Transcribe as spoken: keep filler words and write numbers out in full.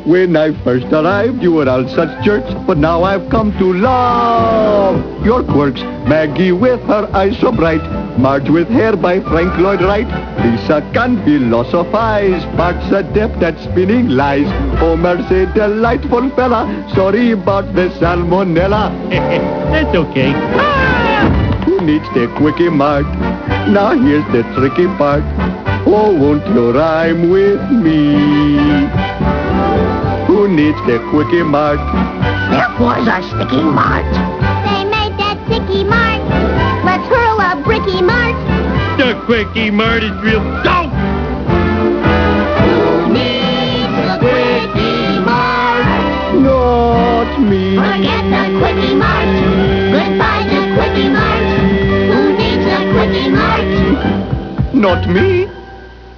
When I first arrived, you were all such jerks, but now I've come to love your quirks. Maggie with her eyes so bright, Marge with hair by Frank Lloyd Wright, Lisa can philosophize, Bart's adept at spinning lies, Homer's a delightful fella, sorry about the salmonella. That's okay. Who needs the quickie mart? Now here's the tricky part. Oh, won't you rhyme with me? Who needs the quickie mart? There was a sticky mart. They made that sticky mart. Let's hurl a bricky mart. The quickie mart is real dope. Who needs the quickie mart? Not me. Forget the quickie mart. Goodbye the quickie mart. Who needs the quickie mart? Not me.